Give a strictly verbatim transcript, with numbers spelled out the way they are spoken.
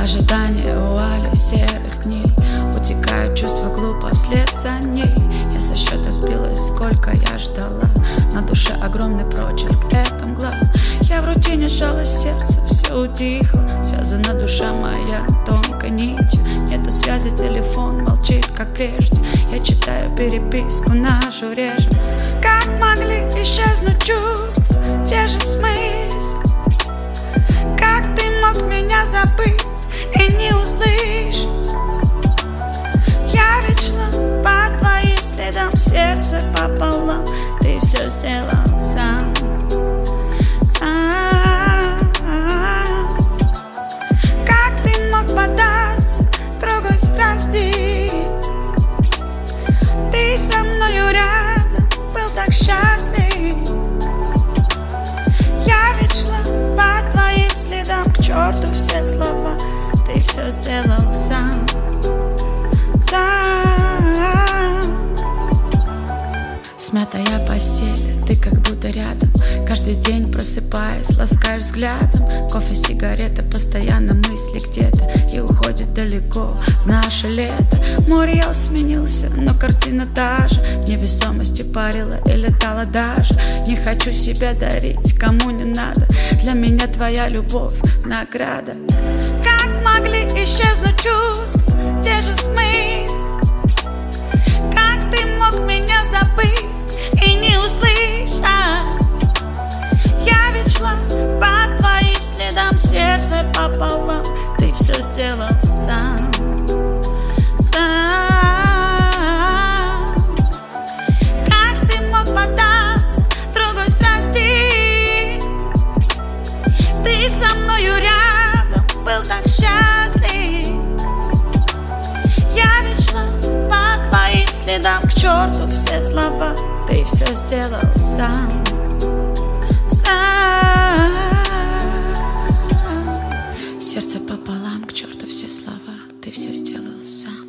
Ожидание вуали серых дней, утекают чувства глупо вслед за ней. Я со счета сбилась, сколько я ждала. На душе огромный прочерк, это мгла. Я в рутине сжалось сердце, все утихло. Связана душа моя тонкой нитью. Нету связи, телефон молчит, как прежде. Я читаю переписку нашу реже. Как могли исчезнуть чувства, те же смыслы? Как ты мог меня забыть и не услышать? Я ведь шла по твоим следам, сердце пополам. Ты все сделал сам, сам. Как ты мог податься другой страсти? Ты со мною рядом был так счастлив. Я ведь шла по твоим следам, к черту все слова. Ты все сделал сам, сам. Смятая постель, ты как будто рядом. Каждый день просыпаясь, ласкаешь взглядом. Кофе, сигарета, постоянно мысли где-то. И уходит далеко в наше лето. Море сменился, но картина та же. В невесомости парила и летала даже. Не хочу себя дарить, кому не надо. Для меня твоя любовь награда. Как могли исчезнуть чувства, те же смыслы? Как ты мог меня забыть и не услышать? Я ведь шла по твоим следам, сердце пополам. Ты все сделал сам, сам. Как ты мог поддаться другой страсти? Ты со мною рядом был так счастлив. Я ведь шла по твоим следам, к черту все слова. Ты все сделал сам, сам. Сердце пополам, к черту все слова. Ты все сделал сам.